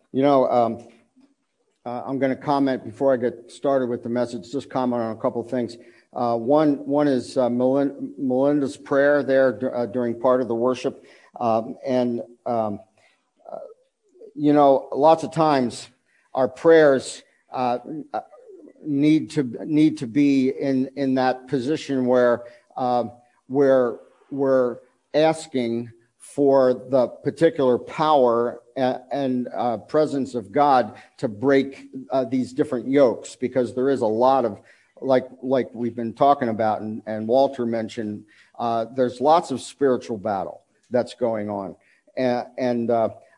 You know, I'm going to comment before I get started with the message, just comment on a couple of things. One is Melinda's prayer there during part of the worship. You know, lots of times our prayers need to be in that position where we're asking for the particular power and presence of God to break these different yokes, because there is a lot of, like we've been talking about, and Walter mentioned, there's lots of spiritual battle that's going on, and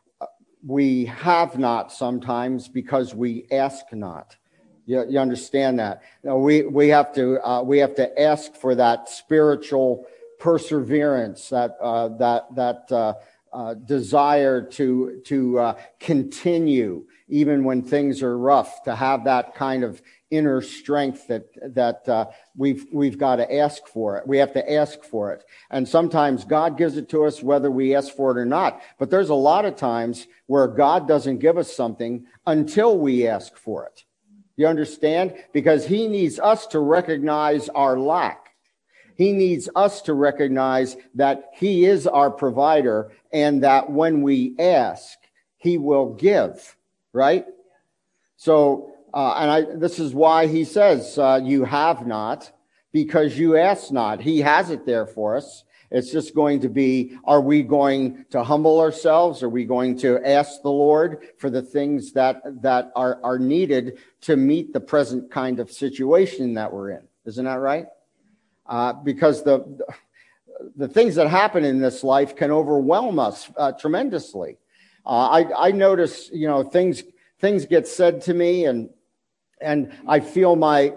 we have not sometimes because we ask not. You understand that? You know, we have to ask for that spiritual perseverance, that desire to continue even when things are rough, to have that kind of inner strength that we've got to ask for it. We have to ask for it. And sometimes God gives it to us whether we ask for it or not. But there's a lot of times where God doesn't give us something until we ask for it. You understand? Because he needs us to recognize our lack. He needs us to recognize that he is our provider, and that when we ask, he will give, right? So, this is why he says, you have not, because you ask not. He has it there for us. It's just going to be, are we going to humble ourselves? Are we going to ask the Lord for the things that are needed to meet the present kind of situation that we're in? Isn't that right? Because the things that happen in this life can overwhelm us tremendously. I notice, you know, things get said to me, and I feel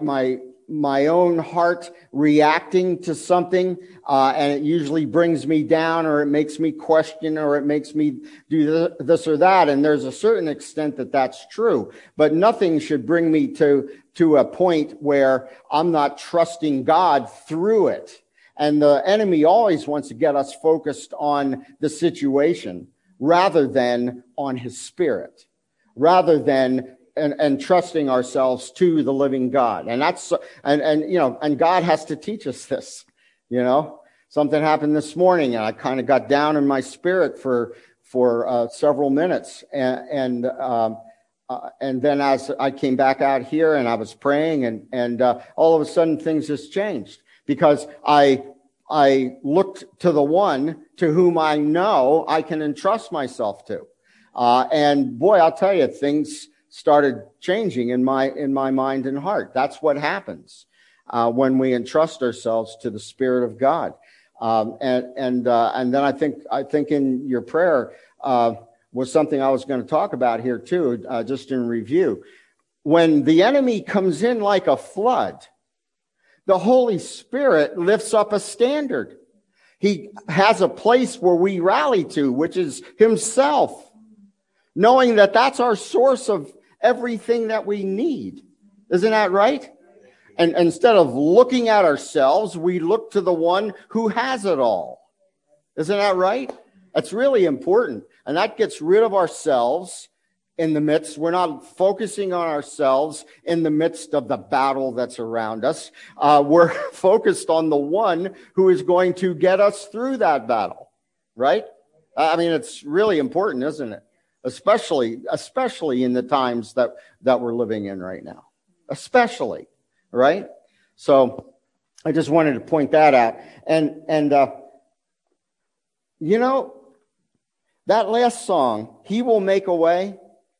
my own heart reacting to something, and it usually brings me down, or it makes me question, or it makes me do this or that. And there's a certain extent that that's true, but nothing should bring me to a point where I'm not trusting God through it. And the enemy always wants to get us focused on the situation rather than on his spirit, rather than and trusting ourselves to the living God. And that's, you know, and God has to teach us this. You know, something happened this morning, and I kind of got down in my spirit for several minutes. And then as I came back out here and I was praying, and all of a sudden things just changed, because I looked to the one to whom I know I can entrust myself to. And boy, I'll tell you, things started changing in my mind and heart. That's what happens when we entrust ourselves to the Spirit of God. And then I think in your prayer was something I was going to talk about here too, just in review. When the enemy comes in like a flood, the Holy Spirit lifts up a standard. He has a place where we rally to, which is himself, knowing that that's our source of everything that we need. Isn't that right? And instead of looking at ourselves, we look to the one who has it all. Isn't that right? That's really important. And that gets rid of ourselves in the midst. We're not focusing on ourselves in the midst of the battle that's around us. We're focused on the one who is going to get us through that battle, right? I mean, it's really important, isn't it? Especially in the times that we're living in right now, especially, right? So I just wanted to point that out. And you know, that last song, He Will Make a Way.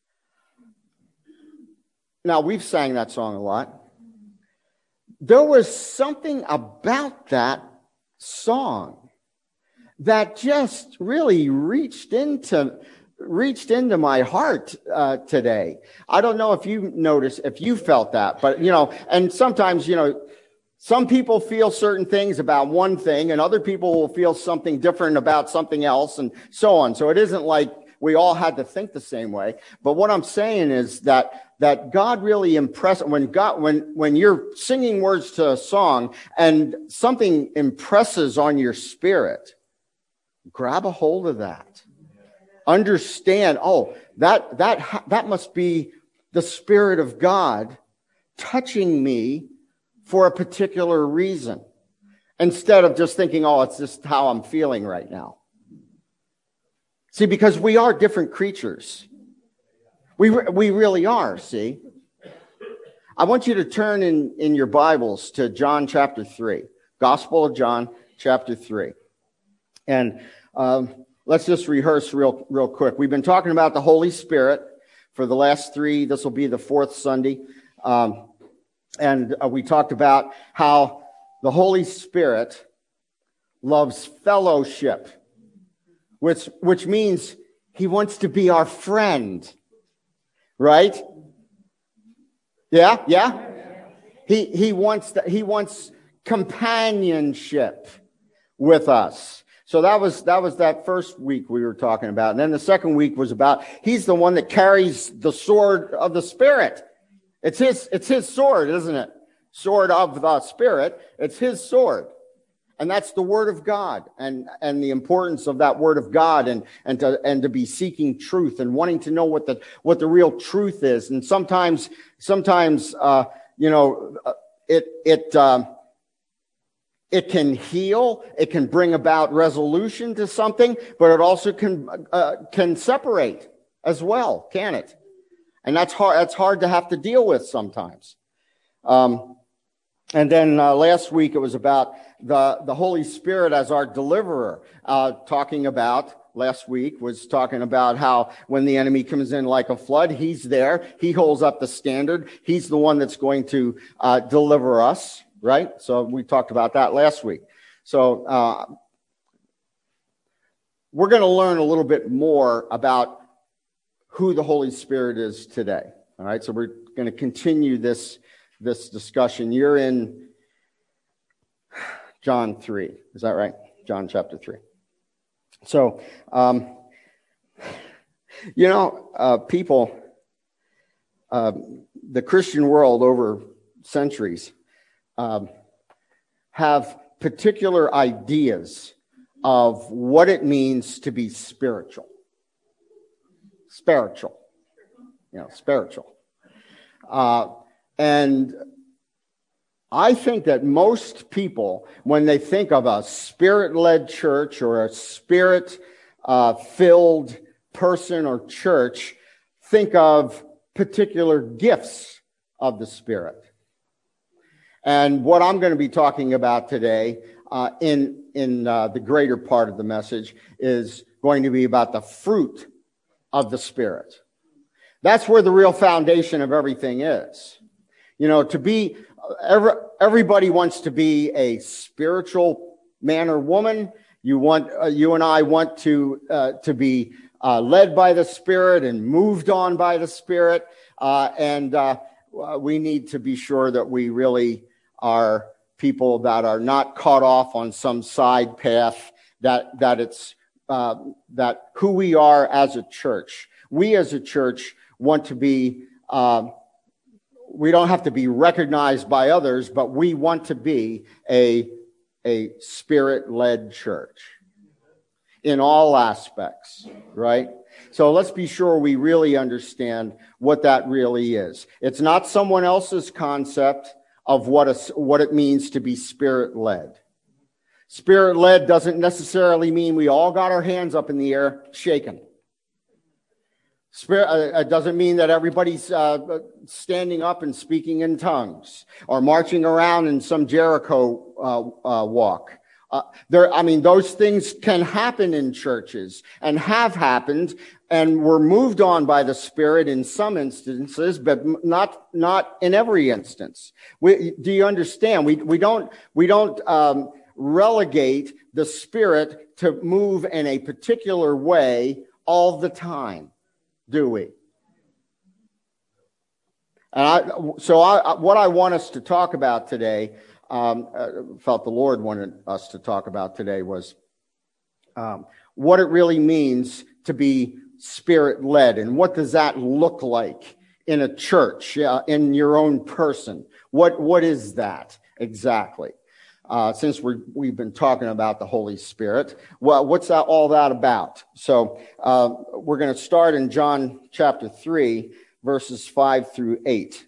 Now, we've sang that song a lot. There was something about that song that just really reached into my heart today. I don't know if you noticed, if you felt that, but, you know, and sometimes, you know, some people feel certain things about one thing, and other people will feel something different about something else, and so on. So it isn't like we all had to think the same way. But what I'm saying is that God really impressed, when you're singing words to a song and something impresses on your spirit, grab a hold of that. understand, oh, that must be the Spirit of God touching me for a particular reason, instead of just thinking, oh, it's just how I'm feeling right now. See, because we are different creatures. We really are, see. I want you to turn in your Bibles to John chapter 3, Gospel of John chapter 3. And let's just rehearse real quick. We've been talking about the Holy Spirit for the last three. This will be the fourth Sunday. And we talked about how the Holy Spirit loves fellowship, which means he wants to be our friend, right? Yeah. He wants companionship with us. So that was that first week we were talking about. And then the second week was about he's the one that carries the sword of the Spirit. It's his sword, isn't it? Sword of the Spirit. It's his sword. And that's the Word of God, and the importance of that Word of God, and to be seeking truth and wanting to know what the real truth is. And sometimes it can heal, it can bring about resolution to something, but it also can separate as well, can it? And that's hard. That's hard to have to deal with sometimes. And then last week it was about the Holy Spirit as our deliverer. Last week was talking about how when the enemy comes in like a flood, he's there. He holds up the standard. He's the one that's going to deliver us, right? So we talked about that last week. So we're going to learn a little bit more about who the Holy Spirit is today. All right, so we're going to continue this discussion. You're in John 3. Is that right? John chapter 3. So, people, the Christian world over centuries have particular ideas of what it means to be spiritual. Spiritual. And I think that most people, when they think of a Spirit-led church or a Spirit-filled person or church, think of particular gifts of the Spirit. And what I'm going to be talking about today in the greater part of the message is going to be about the fruit of the Spirit. That's where the real foundation of everything is. Everybody wants to be a spiritual man or woman. You and I want to be led by the Spirit and moved on by the Spirit. And we need to be sure that we really are people that are not caught off on some side path, that who we are as a church. We as a church want to be, we don't have to be recognized by others, but we want to be a Spirit-led church in all aspects, right? So let's be sure we really understand what that really is. It's not someone else's concept of what it means to be Spirit-led. Spirit-led doesn't necessarily mean we all got our hands up in the air shaking. It doesn't mean that everybody's standing up and speaking in tongues or marching around in some Jericho walk. Those things can happen in churches and have happened, and were moved on by the Spirit in some instances, but not in every instance. Do you understand? We don't relegate the Spirit to move in a particular way all the time, do we? And what I want us to talk about today, felt the Lord wanted us to talk about today, was what it really means to be Spirit-led, and what does that look like in a church, in your own person? What is that exactly? since we've been talking about the Holy Spirit. Well, what's all that about? So we're going to start in John chapter 3, verses 5 through 8.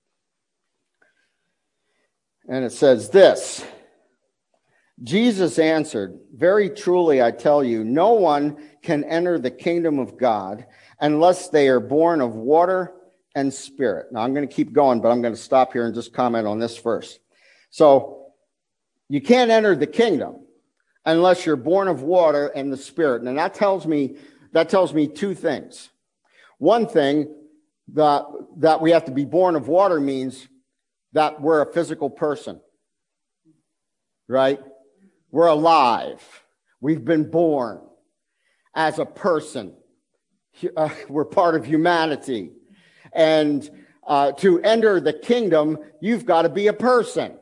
And it says this: Jesus answered, "Very truly I tell you, no one can enter the kingdom of God unless they are born of water and spirit." Now I'm going to keep going, but I'm going to stop here and just comment on this first. So you can't enter the kingdom unless you're born of water and the spirit. And that tells me two things. One thing, that we have to be born of water means that we're a physical person, right? We're alive. We've been born as a person. We're part of humanity. And to enter the kingdom, you've got to be a person,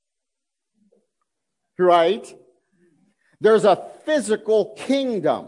right? There's a physical kingdom,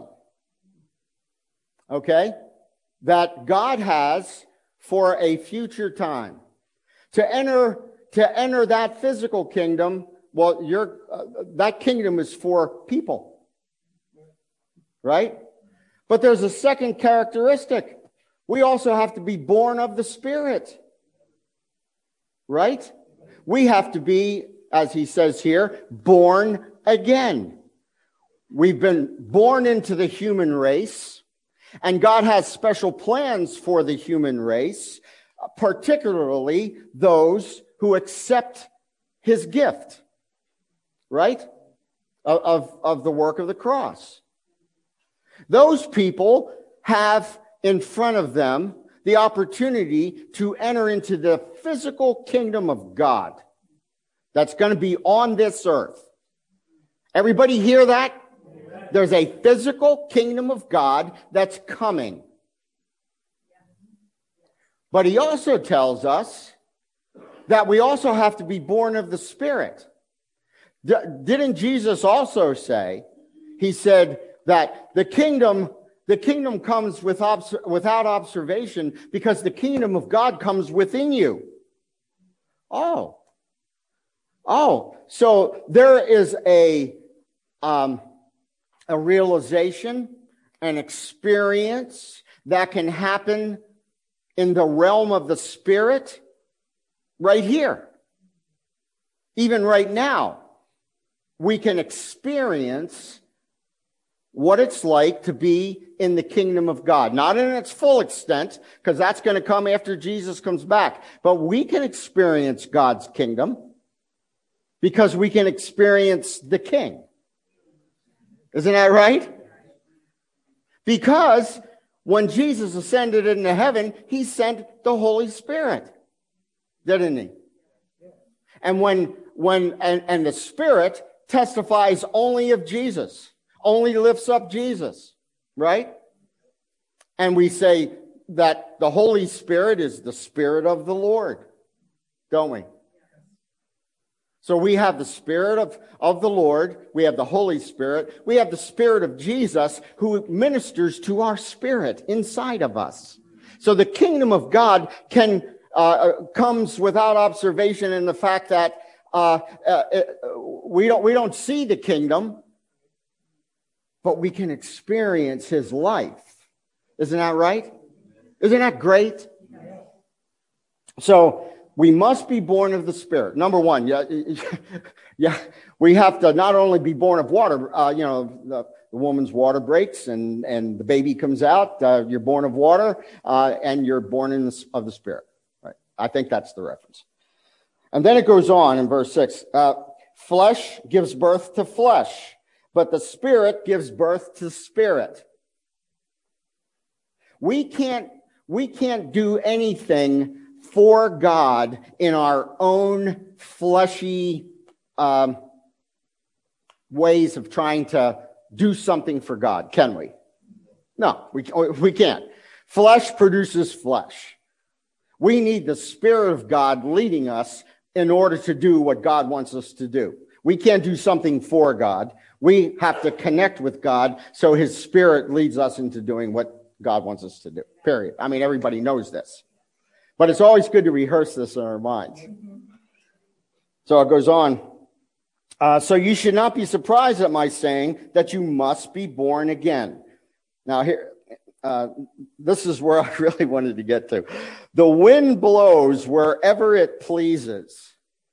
okay, that God has for a future time. To enter that physical kingdom, well, that kingdom is for people, right? But there's a second characteristic. We also have to be born of the Spirit, right? We have to be, as he says here, born again. We've been born into the human race, and God has special plans for the human race, particularly those who accept his gift, right, of the work of the cross. Those people have in front of them the opportunity to enter into the physical kingdom of God that's going to be on this earth. Everybody hear that? Amen. There's a physical kingdom of God that's coming. But he also tells us that we also have to be born of the Spirit. Didn't Jesus also say, he said that the kingdom comes without observation because the kingdom of God comes within you. Oh, so there is a realization, an experience that can happen in the realm of the Spirit right here. Even right now, we can experience what it's like to be in the kingdom of God. Not in its full extent, because that's going to come after Jesus comes back. But we can experience God's kingdom because we can experience the King. Isn't that right? Because when Jesus ascended into heaven, he sent the Holy Spirit, didn't he? And and the Spirit testifies only of Jesus, only lifts up Jesus, right? And we say that the Holy Spirit is the Spirit of the Lord, don't we? So we have the Spirit of the Lord, we have the Holy Spirit, we have the Spirit of Jesus who ministers to our spirit inside of us. So the kingdom of God comes without observation in the fact that we don't see the kingdom, but we can experience his life. Isn't that right? Isn't that great? So we must be born of the Spirit. Number one, yeah, we have to not only be born of water. The woman's water breaks and the baby comes out. You're born of water, and you're born of the Spirit. Right? I think that's the reference. And then it goes on in verse 6. Flesh gives birth to flesh, but the Spirit gives birth to spirit. We can't do anything for God in our own fleshy ways of trying to do something for God, can we? No, we can't. Flesh produces flesh. We need the Spirit of God leading us in order to do what God wants us to do. We can't do something for God. We have to connect with God so his Spirit leads us into doing what God wants us to do, period. I mean, everybody knows this. But it's always good to rehearse this in our minds. So it goes on. So you should not be surprised at my saying that you must be born again. Now here, this is where I really wanted to get to. The wind blows wherever it pleases.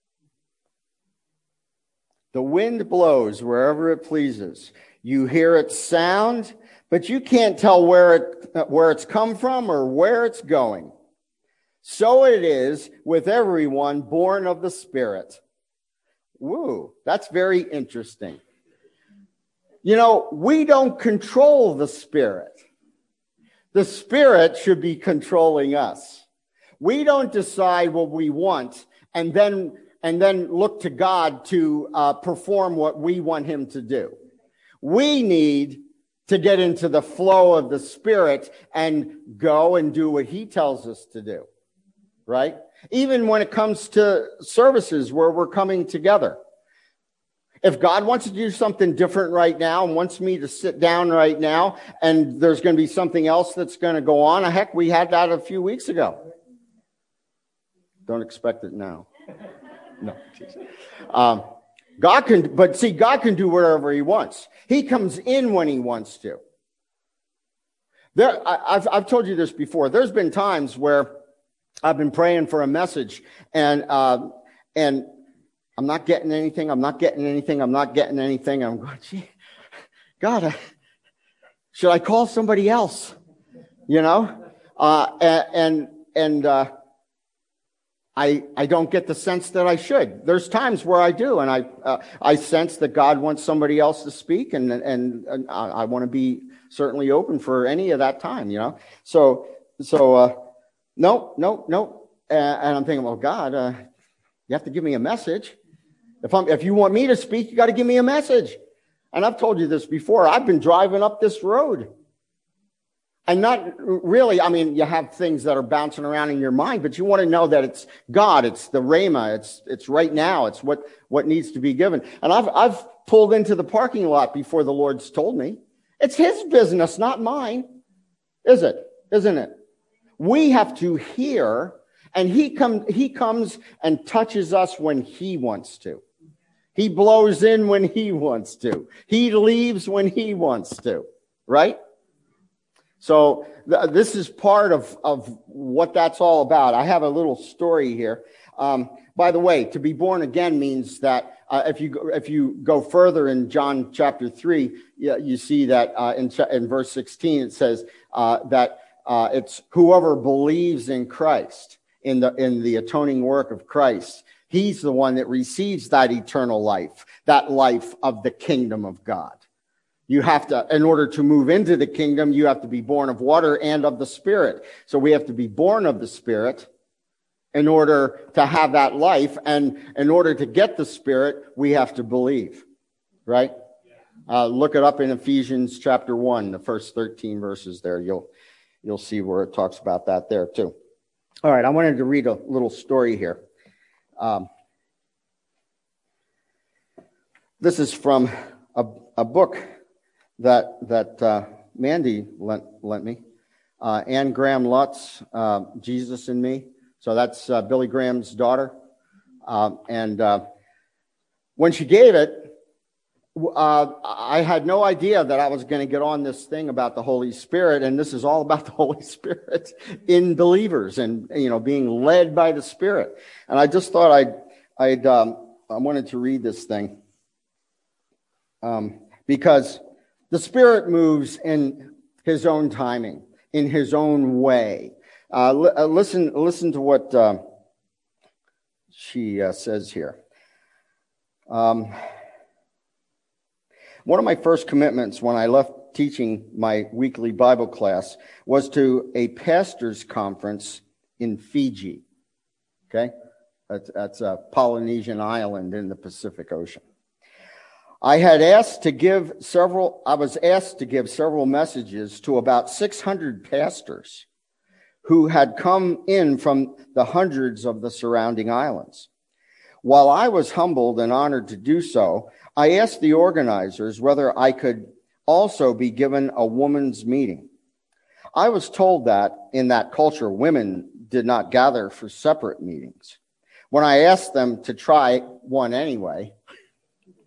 The wind blows wherever it pleases. You hear its sound, but you can't tell where it's come from or where it's going. So it is with everyone born of the Spirit. Woo, that's very interesting. You know, we don't control the Spirit. The Spirit should be controlling us. We don't decide what we want and then look to God to perform what we want him to do. We need to get into the flow of the Spirit and go and do what he tells us to do, right? Even when it comes to services where we're coming together. If God wants to do something different right now and wants me to sit down right now and there's going to be something else that's going to go on, heck, we had that a few weeks ago. Don't expect it now. No. God can do whatever he wants. He comes in when he wants to. I've told you this before. There's been times where I've been praying for a message and I'm not getting anything. I'm getting anything. I'm going, gee, God, should I call somebody else? You know? I don't get the sense that I should. There's times where I do, and I sense that God wants somebody else to speak, and I want to be certainly open for any of that time, you know? So no. And I'm thinking, well, God, you have to give me a message. If you want me to speak, you got to give me a message. And I've told you this before. I've been driving up this road. And not really, I mean, you have things that are bouncing around in your mind, but you want to know that it's God, it's the Rhema, it's right now, it's what needs to be given. And I've pulled into the parking lot before the Lord's told me. It's his business, not mine. Isn't it? We have to hear, and he comes and touches us when he wants to. He blows in when he wants to. He leaves when he wants to, right? So this is part of what that's all about. I have a little story here. By the way, to be born again means that if you go further in John chapter 3, you see that in verse 16 it says that it's whoever believes in Christ, in the atoning work of Christ. He's the one that receives that eternal life, that life of the kingdom of God. You have to, in order to move into the kingdom, you have to be born of water and of the Spirit. So we have to be born of the Spirit in order to have that life. And in order to get the Spirit, we have to believe, right? Look it up in Ephesians chapter 1, the first 13 verses there. You'll see where it talks about that there too. All right, I wanted to read a little story here. This is from a book that Mandy lent me, Anne Graham Lutz, Jesus in Me. So that's Billy Graham's daughter. And when she gave it, I had no idea that I was going to get on this thing about the Holy Spirit, and this is all about the Holy Spirit in believers and, you know, being led by the Spirit. And I just thought I wanted to read this thing because the Spirit moves in his own timing, in his own way. Listen to what she says here. One of my first commitments when I left teaching my weekly Bible class was to a pastor's conference in Fiji. Okay? That's a Polynesian island in the Pacific Ocean. I was asked to give several messages to about 600 pastors who had come in from the hundreds of the surrounding islands. While I was humbled and honored to do so, I asked the organizers whether I could also be given a women's meeting. I was told that in that culture, women did not gather for separate meetings. When I asked them to try one anyway,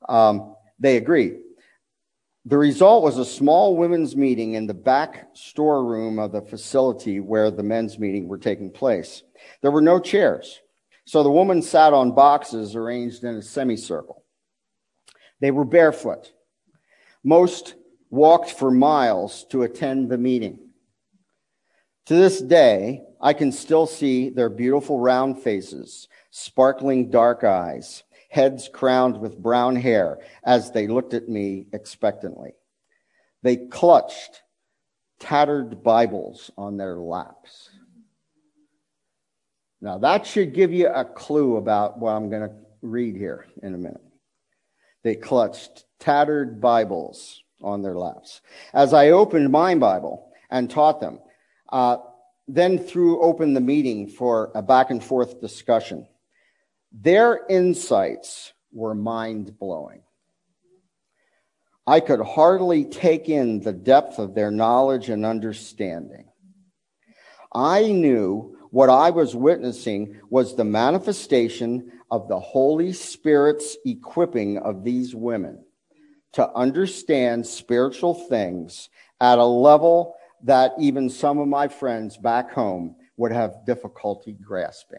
They agreed. The result was a small women's meeting in the back storeroom of the facility where the men's meeting were taking place. There were no chairs, so the woman sat on boxes arranged in a semicircle. They were barefoot. Most walked for miles to attend the meeting. To this day, I can still see their beautiful round faces, sparkling dark eyes, heads crowned with brown hair as they looked at me expectantly. They clutched tattered Bibles on their laps. Now, that should give you a clue about what I'm going to read here in a minute. They clutched tattered Bibles on their laps. As I opened my Bible and taught them, then threw open the meeting for a back and forth discussion. Their insights were mind-blowing. I could hardly take in the depth of their knowledge and understanding. I knew what I was witnessing was the manifestation of the Holy Spirit's equipping of these women to understand spiritual things at a level that even some of my friends back home would have difficulty grasping.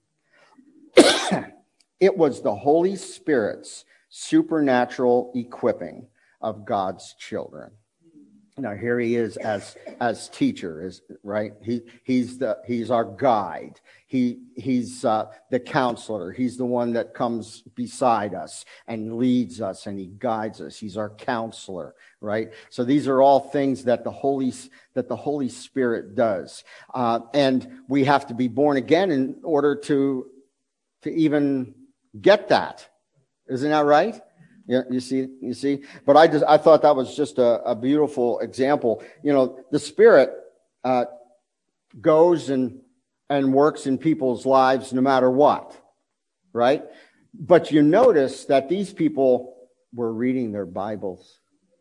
It was the Holy Spirit's supernatural equipping of God's children. Now here he is as teacher, right? He's our guide. He's the counselor. He's the one that comes beside us and leads us and he guides us. He's our counselor, right? So these are all things that the Holy Spirit does, and we have to be born again in order to even get that. Isn't that right? Yeah, you see. But I thought that was just a beautiful example. You know, the Spirit goes and works in people's lives no matter what, right? But you notice that these people were reading their Bibles.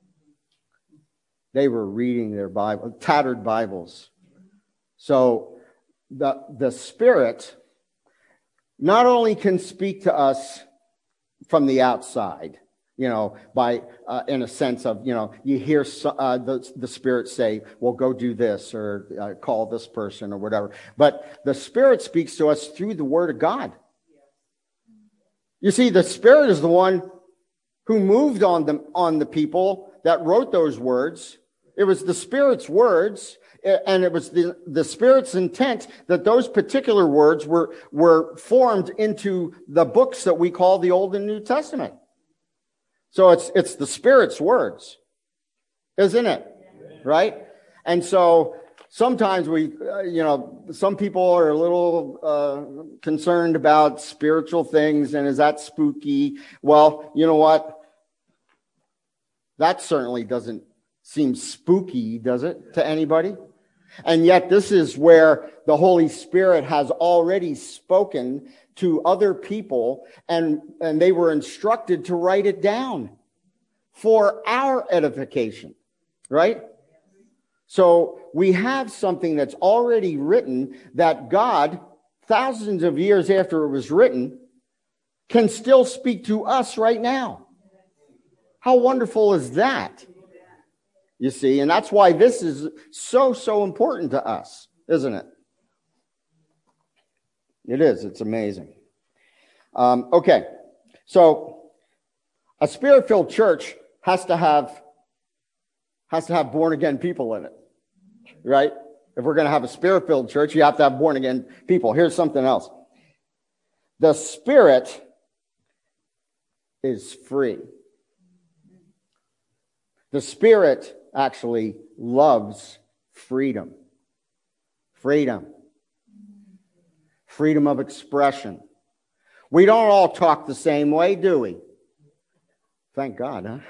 They were reading their Bible, tattered Bibles. So the Spirit not only can speak to us from the outside, you know, by in a sense of, you know, you hear the Spirit say, well, go do this or call this person or whatever. But the Spirit speaks to us through the Word of God. You see, the Spirit is the one who moved on the people that wrote those words. It was the Spirit's words, and it was the Spirit's intent that those particular words were formed into the books that we call the Old and New Testament. So it's the Spirit's words, isn't it? Right? And so sometimes some people are a little concerned about spiritual things, and is that spooky? Well, you know what? That certainly doesn't seem spooky, does it, to anybody? And yet this is where the Holy Spirit has already spoken to other people, and they were instructed to write it down for our edification, right? So we have something that's already written that God, thousands of years after it was written, can still speak to us right now. How wonderful is that? You see, and that's why this is so important to us, isn't it? It is. It's amazing. Okay, so a Spirit-filled church has to have born-again people in it, right? If we're going to have a Spirit-filled church, you have to have born-again people. Here's something else. The Spirit is free. The Spirit actually loves freedom. Freedom of expression. We don't all talk the same way, do we? Thank God, huh?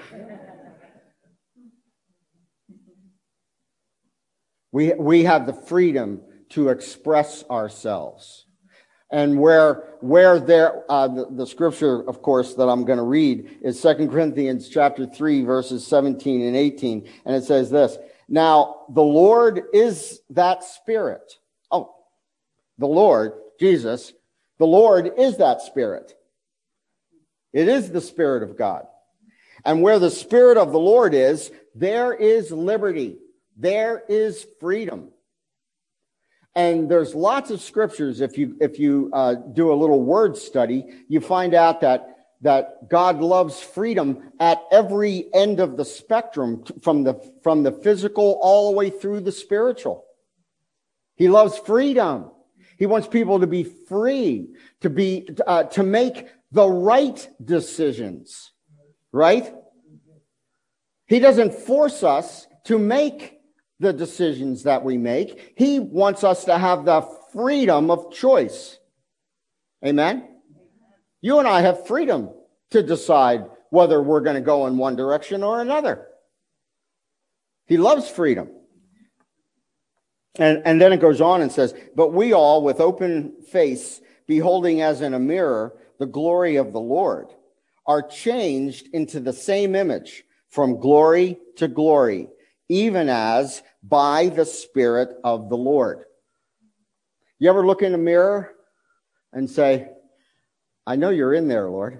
We have the freedom to express ourselves. And where there, the scripture, of course, that I'm going to read is 2 Corinthians chapter 3, verses 17 and 18. And it says this, now the Lord is that Spirit. Oh, the Lord, Jesus, the Lord is that Spirit. It is the Spirit of God. And where the Spirit of the Lord is, there is liberty. There is freedom. And there's lots of scriptures. If you do a little word study, you find out that God loves freedom at every end of the spectrum, from the physical all the way through the spiritual. He loves freedom. He wants people to be free, to make the right decisions, right? He doesn't force us to make the decisions that we make. He wants us to have the freedom of choice. Amen? You and I have freedom to decide whether we're going to go in one direction or another. He loves freedom. And then it goes on and says, but we all, with open face, beholding as in a mirror the glory of the Lord, are changed into the same image from glory to glory, even as by the Spirit of the Lord. You ever look in a mirror and say, I know you're in there, Lord.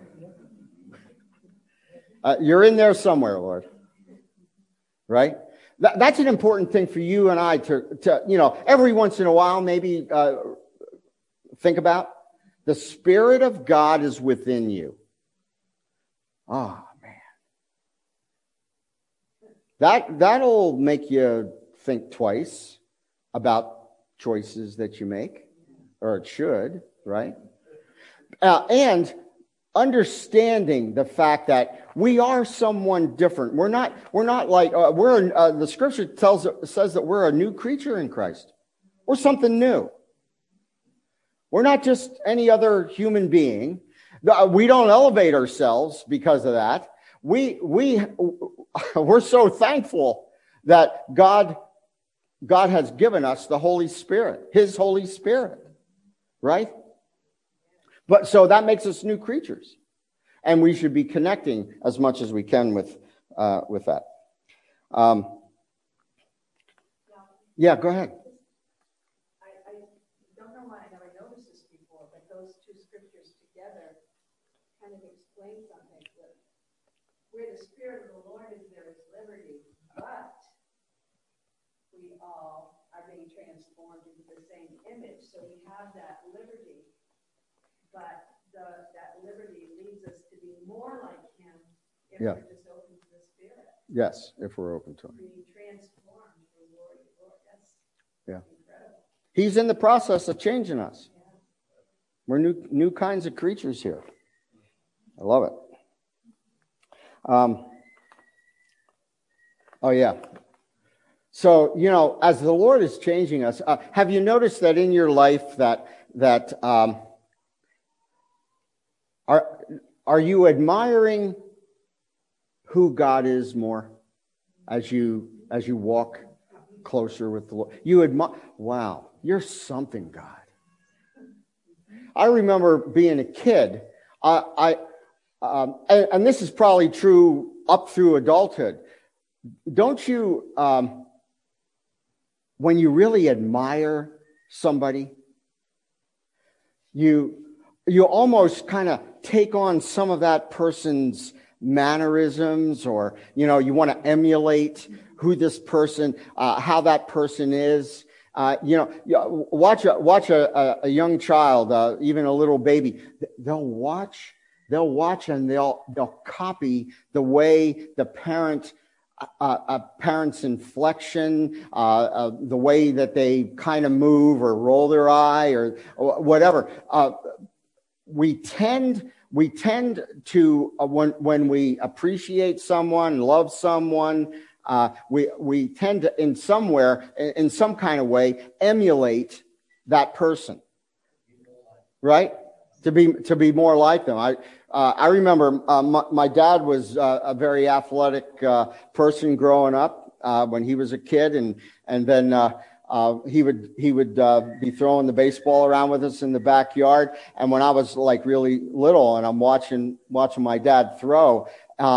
You're in there somewhere, Lord. Right? That's an important thing for you and I to every once in a while maybe think about. The Spirit of God is within you. Oh, man. That'll make you think twice about choices that you make, or it should, right? And understanding the fact that we are someone different. We're not like the scripture says that we're a new creature in Christ. We're something new. We're not just any other human being. We don't elevate ourselves because of that. We're so thankful that God has given us the Holy Spirit, His Holy Spirit, right? But so that makes us new creatures, and we should be connecting as much as we can with that. Yeah, go ahead. I don't know why I never noticed this before, but those two scriptures together kind of explain something. Where the Spirit of the Lord is, there is liberty, but we all are being transformed into the same image. So we have that liberty. But that liberty leads us to be more like Him if we're just open to the Spirit. Yes, if we're open to Him. Being transformed from glory to glory. That's incredible. He's in the process of changing us. Yeah. We're new kinds of creatures here. I love it. Oh, yeah. So, as the Lord is changing us, have you noticed that in your life that are you admiring who God is more as you walk closer with the Lord? You admire, wow, you're something, God. I remember being a kid, and this is probably true up through adulthood. Don't you, when you really admire somebody, you almost kind of take on some of that person's mannerisms, or, you want to emulate who this person, how that person is. Watch a young child, even a little baby. They'll watch and they'll copy the way the parent's inflection, the way that they kind of move or roll their eye or whatever. We tend to when we appreciate someone, love someone, we tend to in some kind of way emulate that person, right? To be more like them. I remember my dad was a very athletic person growing up when he was a kid, and then he would be throwing the baseball around with us in the backyard. And when I was like really little, and I'm watching my dad throw,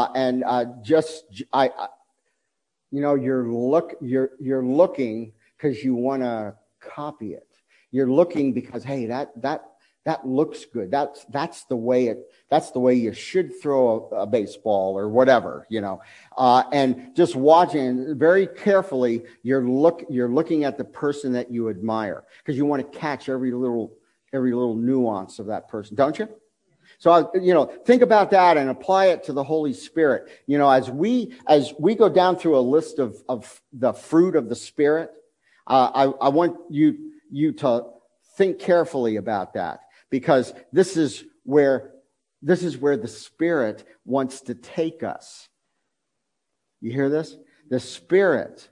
you're looking because you want to copy it. You're looking because, hey, That looks good. That's the way you should throw a baseball or whatever, and just watching very carefully, you're looking at the person that you admire, because you want to catch every little nuance of that person, don't you? So, think about that and apply it to the Holy Spirit. As we go down through a list of the fruit of the Spirit, I want you to think carefully about that, because this is where the Spirit wants to take us. You hear this? The Spirit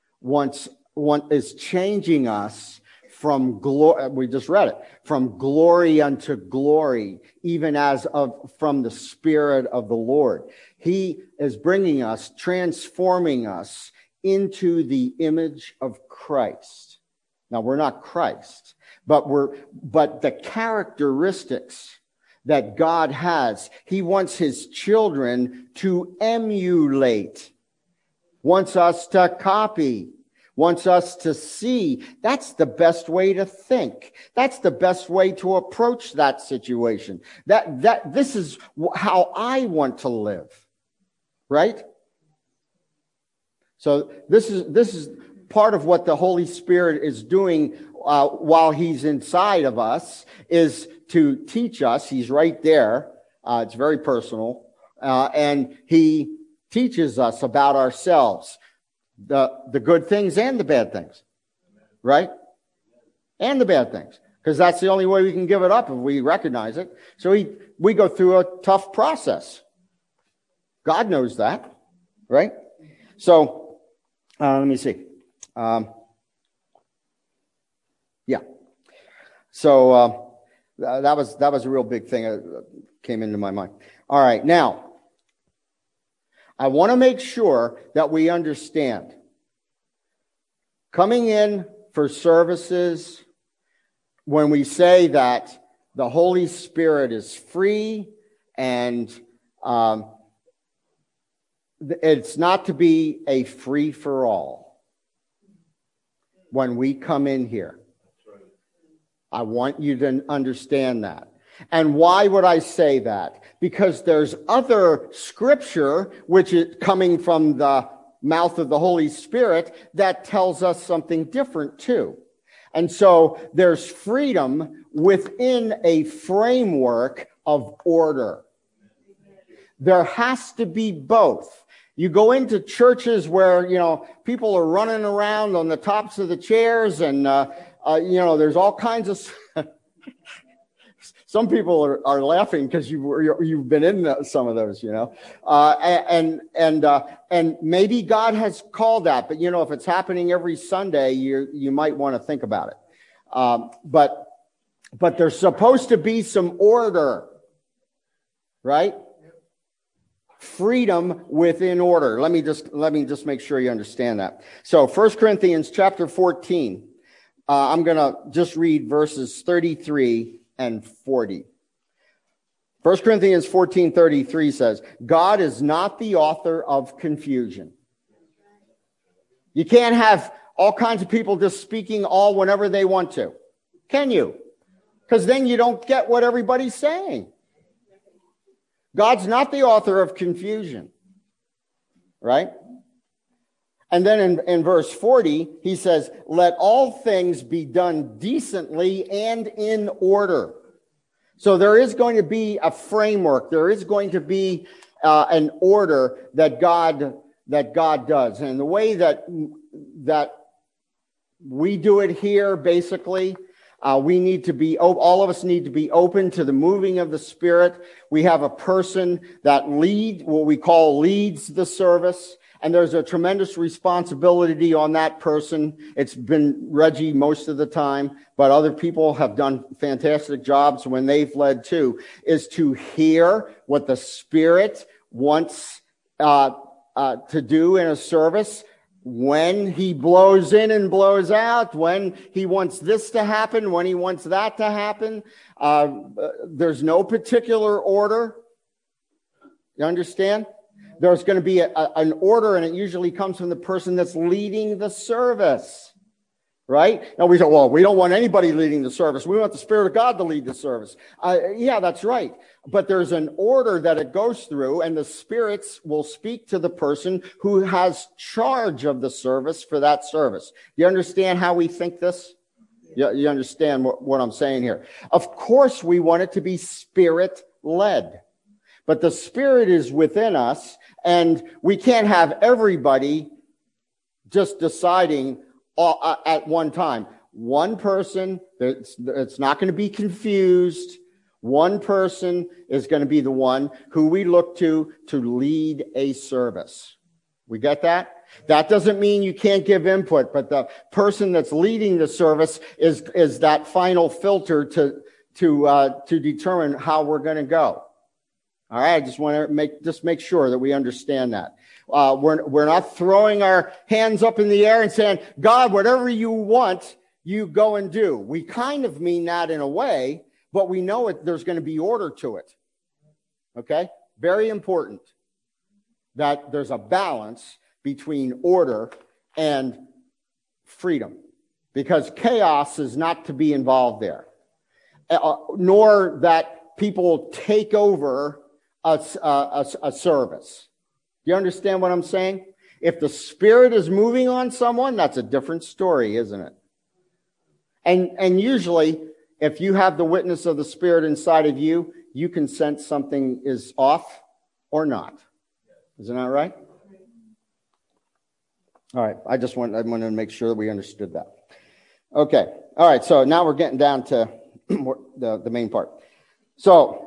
is changing us from glory. We just read it, from glory unto glory, even from the Spirit of the Lord. He is bringing us, transforming us into the image of Christ. Now, we're not Christ, but the characteristics that God has, He wants His children to emulate, wants us to copy, wants us to see. That's the best way to think. That's the best way to approach that situation. This is how I want to live, right? So this is part of what the Holy Spirit is doing while He's inside of us, is to teach us. He's right there. It's very personal. And He teaches us about ourselves, the good things and the bad things, right? And the bad things, because that's the only way we can give it up, if we recognize it. So we go through a tough process. God knows that, right? So let me see. Yeah. So that was a real big thing that came into my mind. All right, now I want to make sure that we understand. Coming in for services, when we say that the Holy Spirit is free and it's not to be a free-for-all when we come in here. I want you to understand that. And why would I say that? Because there's other scripture, which is coming from the mouth of the Holy Spirit, that tells us something different too. And so there's freedom within a framework of order. There has to be both. You go into churches where, people are running around on the tops of the chairs and, there's all kinds of... Some people are laughing because you've been in some of those, and maybe God has called that, but if it's happening every Sunday, you might want to think about it. But there's supposed to be some order, right? Freedom within order. Let me just make sure you understand that. So 1 Corinthians chapter 14. I'm going to just read verses 33 and 40. 1 Corinthians 14:33 says, God is not the author of confusion. You can't have all kinds of people just speaking all whenever they want to. Can you? Because then you don't get what everybody's saying. God's not the author of confusion. Right? And then in verse 40, he says, let all things be done decently and in order. So there is going to be a framework. There is going to be an order that God does. And the way that we do it here, basically, we need to be, all of us need to be open to the moving of the Spirit. We have a person that what we call leads the service. And there's a tremendous responsibility on that person. It's been Reggie most of the time, but other people have done fantastic jobs when they've led too, is to hear what the Spirit wants to do in a service, when He blows in and blows out, when He wants this to happen, when He wants that to happen. There's no particular order. You understand? There's going to be an order, and it usually comes from the person that's leading the service, right? Now we say, well, we don't want anybody leading the service. We want the Spirit of God to lead the service. Yeah, that's right. But there's an order that it goes through, and the spirits will speak to the person who has charge of the service for that service. You understand how we think this? You understand what I'm saying here? Of course, we want it to be Spirit-led. But the Spirit is within us, and we can't have everybody just deciding at one time. One person, it's not going to be confused. One person is going to be the one who we look to lead a service. We get that? That doesn't mean you can't give input, but the person that's leading the service is that final filter to determine how we're going to go. All right, I just want to make sure that we understand that. We're not throwing our hands up in the air and saying, God, whatever you want, you go and do. We kind of mean that in a way, but we know there's going to be order to it. Okay? Very important that there's a balance between order and freedom, because chaos is not to be involved there, nor that people take over a service. Do you understand what I'm saying? If the Spirit is moving on someone, that's a different story, isn't it? And usually, if you have the witness of the Spirit inside of you, you can sense something is off or not. Isn't that right? All right. I wanted to make sure that we understood that. Okay. All right. So now we're getting down to the main part. So,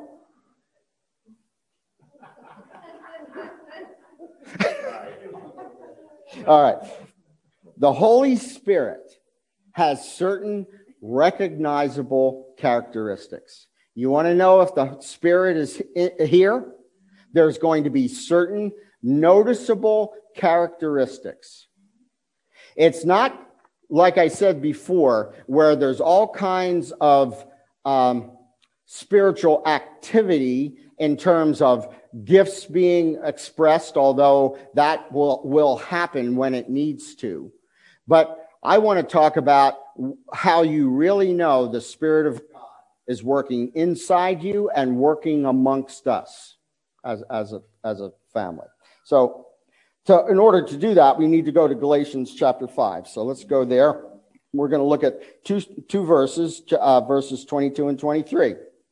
all right. The Holy Spirit has certain recognizable characteristics. You want to know if the Spirit is here? There's going to be certain noticeable characteristics. It's not, like I said before, where there's all kinds of spiritual activity in terms of gifts being expressed, although that will happen when it needs to. But I want to talk about how you really know the Spirit of God is working inside you and working amongst us as a family. So in order to do that, we need to go to Galatians chapter 5. So let's go there. We're going to look at two verses, verses 22 and 23.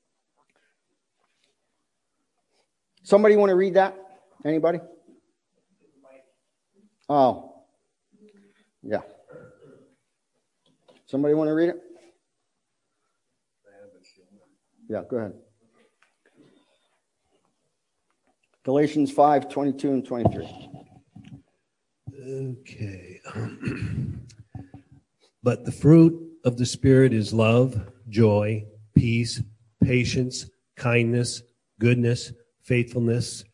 Somebody want to read that? Anybody? Oh, yeah. Somebody want to read it? Yeah, go ahead. Galatians 5, 22 and 23. Okay. But the fruit of the Spirit is love, joy, peace, patience, kindness, goodness, faithfulness,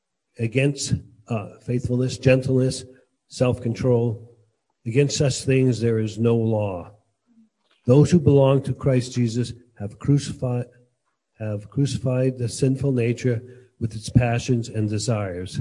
gentleness, self-control. Against such things there is no law. Those who belong to Christ Jesus have crucified the sinful nature with its passions and desires.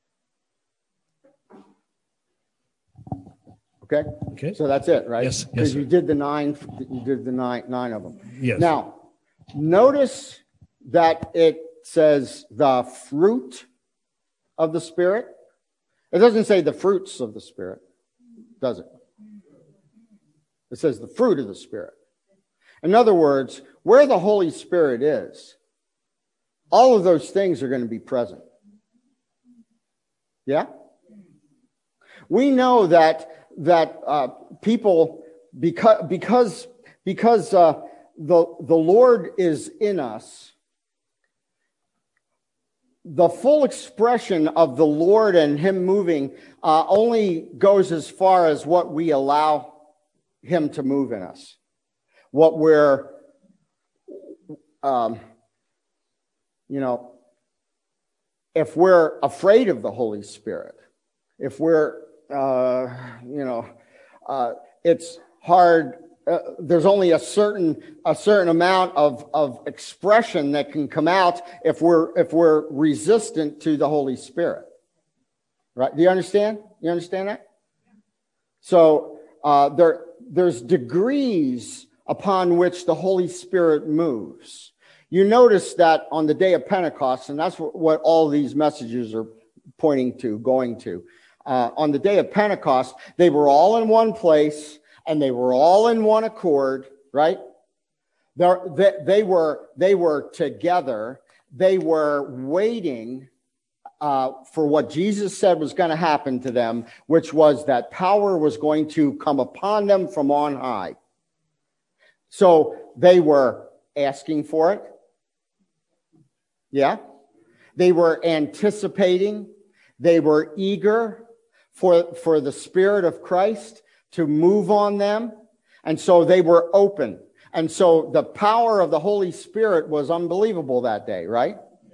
Okay. So that's it, right? Yes. Because you did the nine of them. Yes. Now, notice that it says the fruit of the Spirit. It doesn't say the fruits of the Spirit, does it? It says the fruit of the Spirit. In other words, where the Holy Spirit is, all of those things are going to be present. Yeah? We know that people, because the Lord is in us, the full expression of the Lord and Him moving only goes as far as what we allow Him to move in us. What we're, if we're afraid of the Holy Spirit, if we're, it's hard. There's only a certain amount of expression that can come out if we're resistant to the Holy Spirit. Right? Do you understand? You understand that? So there's degrees upon which the Holy Spirit moves. You notice that on the day of Pentecost, and that's what all these messages are pointing to, going to. On the day of Pentecost, they were all in one place, and they were all in one accord, right? They were together. They were waiting for what Jesus said was going to happen to them, which was that power was going to come upon them from on high. So they were asking for it. Yeah. They were anticipating. They were eager for the Spirit of Christ to move on them. And so they were open. And so the power of the Holy Spirit was unbelievable that day, right?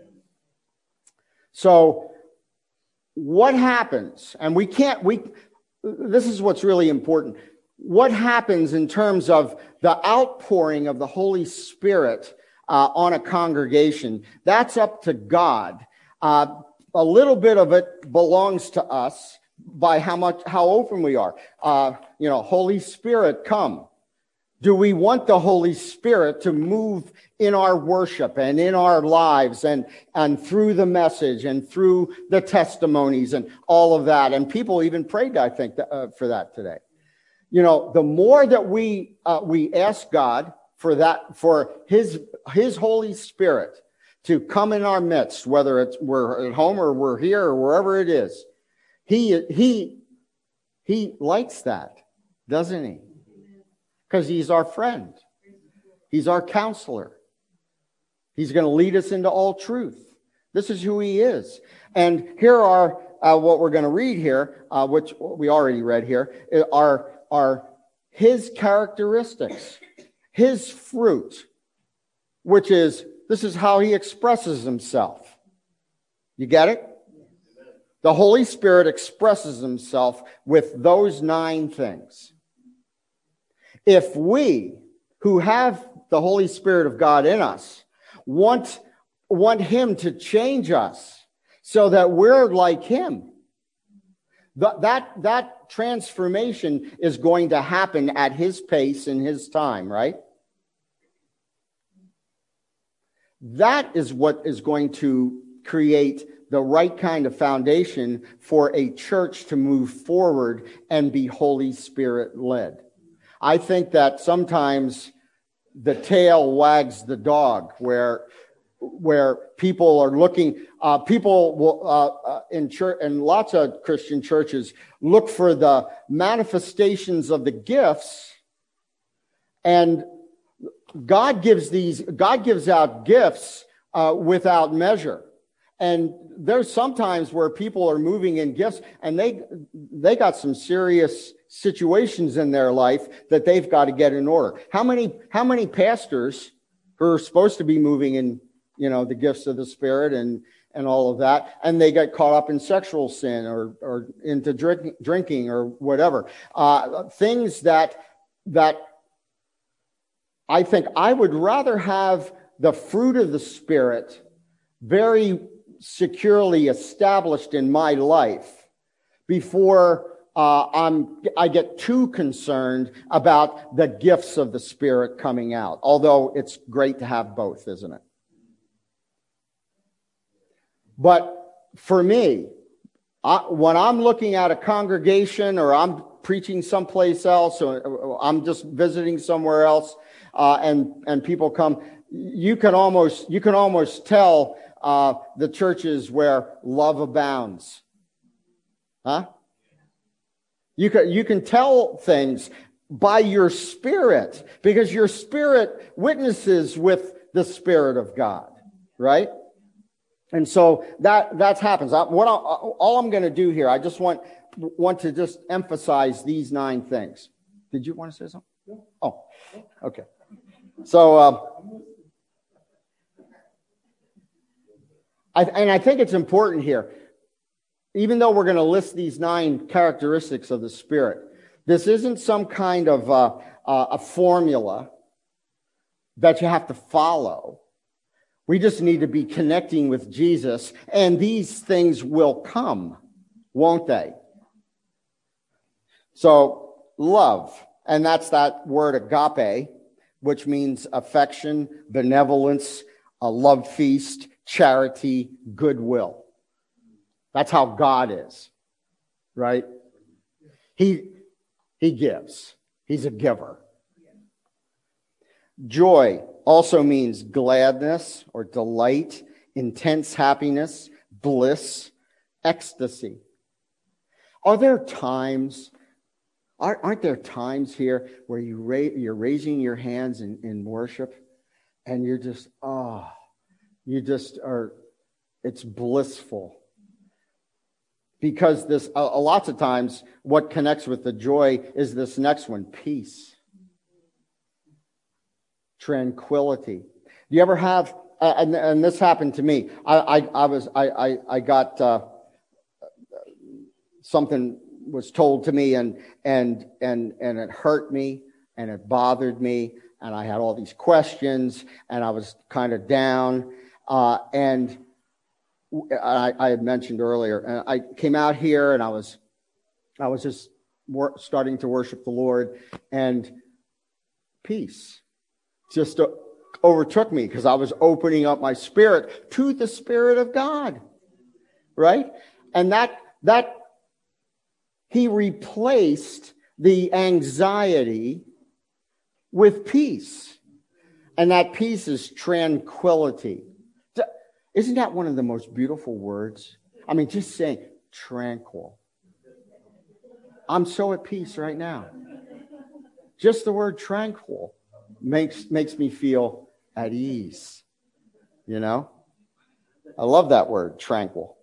So what happens? And this is what's really important. What happens in terms of the outpouring of the Holy Spirit on a congregation? That's up to God. A little bit of it belongs to us by how open we are. Holy Spirit, come. Do we want the Holy Spirit to move in our worship and in our lives and through the message and through the testimonies and all of that? And people even prayed, I think, for that today. The more that we ask God for that, for His Holy Spirit to come in our midst, whether we're at home or we're here or wherever it is, He likes that, doesn't He? Because He's our friend. He's our counselor. He's going to lead us into all truth. This is who He is. And here are what we're going to read here, which we already read here, are His characteristics, His fruit, this is how He expresses Himself. You get it? The Holy Spirit expresses Himself with those 9 things. If we, who have the Holy Spirit of God in us, want Him to change us so that we're like Him, that transformation is going to happen at His pace and His time, right? That is what is going to create the right kind of foundation for a church to move forward and be Holy Spirit led. I think that sometimes the tail wags the dog, where people are looking, people will in church and lots of Christian churches look for the manifestations of the gifts, and God gives out gifts without measure. And there's sometimes where people are moving in gifts, and they got some serious situations in their life that they've got to get in order. How many pastors who are supposed to be moving in, the gifts of the Spirit and all of that, and they get caught up in sexual sin or into drinking or whatever, things that I think I would rather have the fruit of the Spirit very securely established in my life before I get too concerned about the gifts of the Spirit coming out. Although it's great to have both, isn't it? But for me, when I'm looking at a congregation or I'm preaching someplace else or I'm just visiting somewhere else, and people come, you can almost tell the churches where love abounds. Huh? You can tell things by your spirit, because your spirit witnesses with the Spirit of God, right? And so that happens. All I'm going to do here, I just want to just emphasize these 9 things. Did you want to say something? Oh, okay. So, I think it's important here, even though we're going to list these 9 characteristics of the Spirit, this isn't some kind of a formula that you have to follow. We just need to be connecting with Jesus, and these things will come, won't they? So, love. And that's that word agape, which means affection, benevolence, a love feast, charity, goodwill. That's how God is, right? He gives. He's a giver. Joy also means gladness or delight, intense happiness, bliss, ecstasy. Aren't there times here where you're raising your hands in worship and you're just, it's blissful? Because this, lots of times, what connects with the joy is this next one, peace. Tranquility. Do you ever have, and this happened to me, I got something was told to me and it hurt me and it bothered me and I had all these questions and I was kind of down and I had mentioned earlier, and I came out here and I was just starting to worship the Lord, and peace just overtook me because I was opening up my spirit to the Spirit of God, right? And that He replaced the anxiety with peace, and that peace is tranquility. Isn't that one of the most beautiful words? I mean, just saying tranquil. I'm so at peace right now. Just the word tranquil makes me feel at ease. You know? I love that word, tranquil.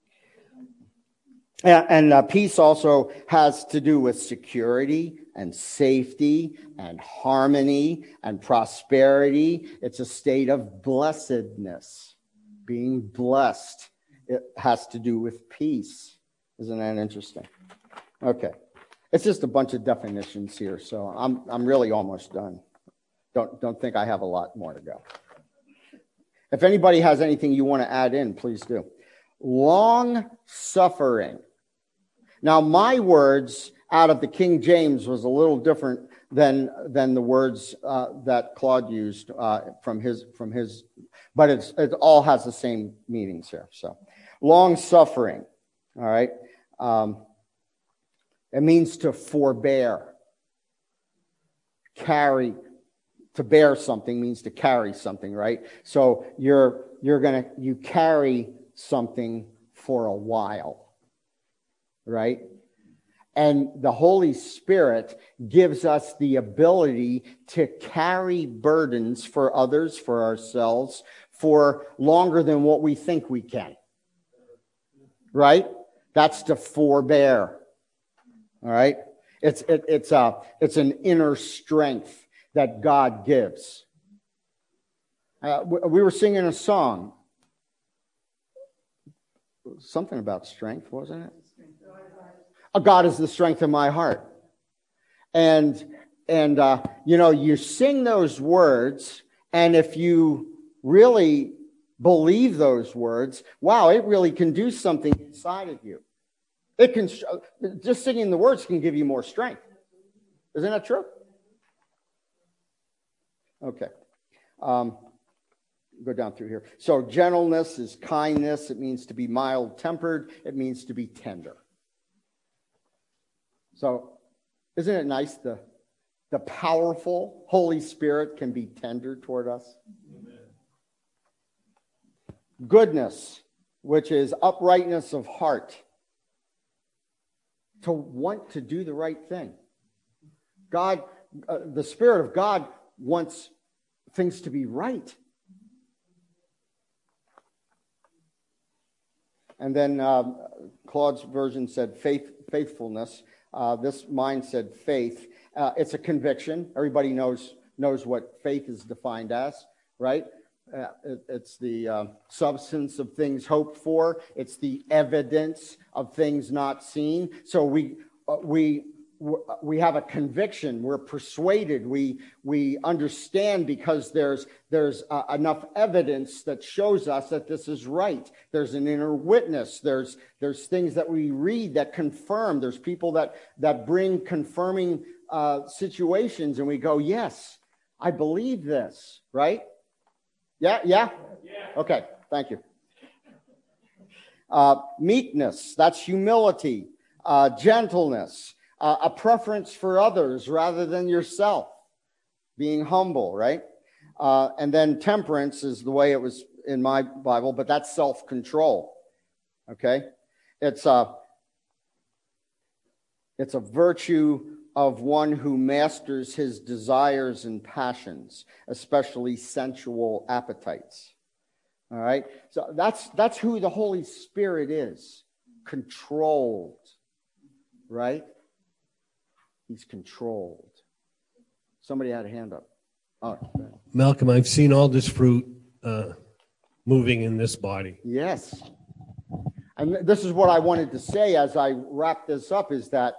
And peace also has to do with security and safety and harmony and prosperity. It's a state of blessedness. Being blessed, it has to do with peace. Isn't that interesting? Okay. It's just a bunch of definitions here, so I'm really almost done. Don't think I have a lot more to go. If anybody has anything you want to add in, please do. Long suffering. Now, my words out of the King James was a little different than the words that Claude used from his. But it all has the same meanings here. So, long suffering. All right. It means to forbear. Carry. To bear something means to carry something, right? So you carry something for a while, right? And the Holy Spirit gives us the ability to carry burdens for others, for ourselves, for longer than what we think we can, right? That's to forbear, all right? It's an inner strength that God gives. We were singing a song. Something about strength, wasn't it? God is the strength of my heart. And you sing those words, and if you really believe those words, wow, it really can do something inside of you. It can, just singing the words can give you more strength. Isn't that true? Okay. Go down through here. So gentleness is kindness. It means to be mild-tempered. It means to be tender. So isn't it nice the powerful Holy Spirit can be tender toward us? Amen. Goodness, which is uprightness of heart. To want to do the right thing. God, the Spirit of God wants things to be right. And then Claude's version said faithfulness. Mine said faith. It's a conviction. Everybody knows what faith is defined as, right? It's the substance of things hoped for. It's the evidence of things not seen. So we we have a conviction. We're persuaded. We understand because there's enough evidence that shows us that this is right. There's an inner witness. There's things that we read that confirm. There's people that bring confirming situations, and we go, yes, I believe this. Right? Yeah. Okay. Thank you. Meekness. That's humility. Gentleness. A preference for others rather than yourself, being humble, right? And then temperance is the way it was in my Bible, but that's self-control, okay? It's a virtue of one who masters his desires and passions, especially sensual appetites, all right? So that's who the Holy Spirit is, controlled, right? He's controlled. Somebody had a hand up. Oh, Malcolm, I've seen all this fruit moving in this body. yes. And this is what I wanted to say as I wrap this up, is that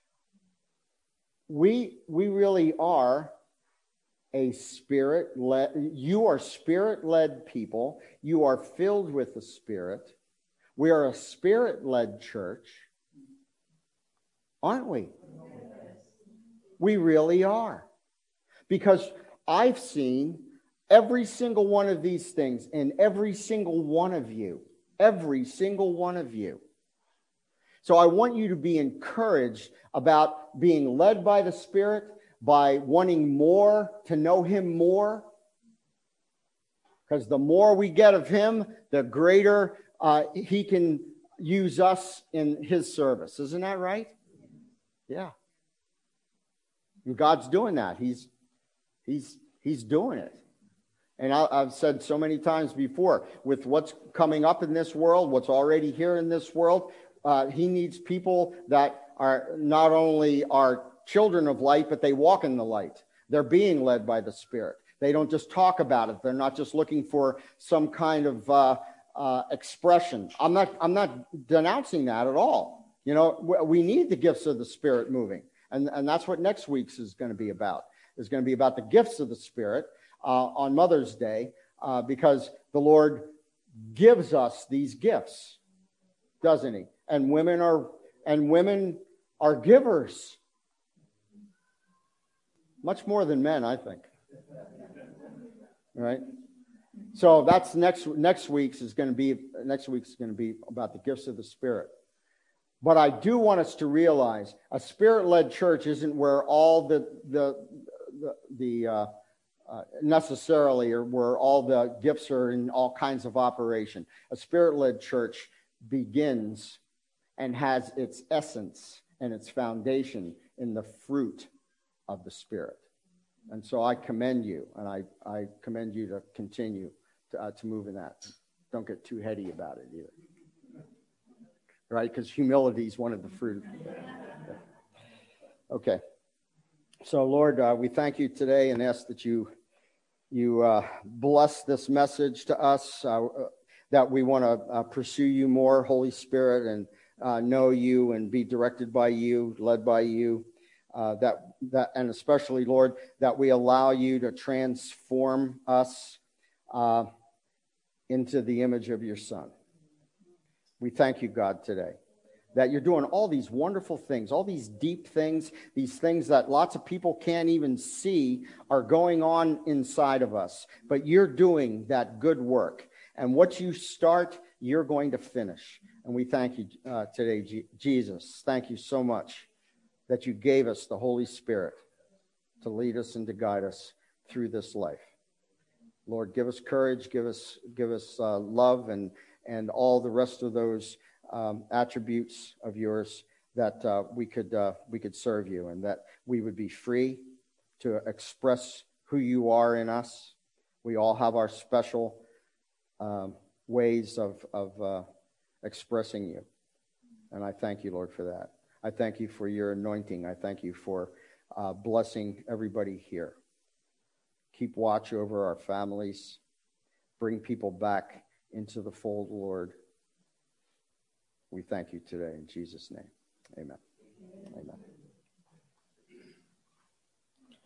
we really are a spirit-led, you are spirit-led people. You are filled with the Spirit. We are a spirit-led church, aren't we? We really are. Because I've seen every single one of these things in every single one of you. Every single one of you. So I want you to be encouraged about being led by the Spirit, by wanting more, to know Him more. Because the more we get of Him, the greater He can use us in His service. Isn't that right? Yeah. And God's doing that. He's doing it. And I've said so many times before, with what's coming up in this world, what's already here in this world, He needs people that are not only are children of light, but they walk in the light. They're being led by the Spirit. They don't just talk about it. They're not just looking for some kind of expression. I'm not denouncing that at all. You know, we need the gifts of the Spirit moving. And that's what next week's is going to be about. It's going to be about the gifts of the Spirit on Mother's Day, because the Lord gives us these gifts, doesn't He? And women are givers, much more than men, I think. Right? So that's next week's is going to be about the gifts of the Spirit. But I do want us to realize a Spirit-led church isn't where all the necessarily, or where all the gifts are in all kinds of operation. A Spirit-led church begins and has its essence and its foundation in the fruit of the Spirit. And so I commend you, and I commend you to continue to move in that. Don't get too heady about it either. Right? Because humility is one of the fruit. Okay. So, Lord, we thank you today and ask that you bless this message to us, that we want to pursue you more, Holy Spirit, and know you and be directed by you, led by you. That and especially, Lord, that we allow you to transform us into the image of your Son. We thank you, God, today, that you're doing all these wonderful things, all these deep things, these things that lots of people can't even see are going on inside of us. But you're doing that good work. And what you start, you're going to finish. And we thank you today, Jesus. Thank you so much that you gave us the Holy Spirit to lead us and to guide us through this life. Lord, give us courage, give us love, and all the rest of those attributes of yours, that we could serve you, and that we would be free to express who you are in us. We all have our special ways of expressing you, and I thank you, Lord, for that. I thank you for your anointing. I thank you for blessing everybody here. Keep watch over our families. Bring people back into the fold, Lord. We thank you today in Jesus' name. Amen. Amen.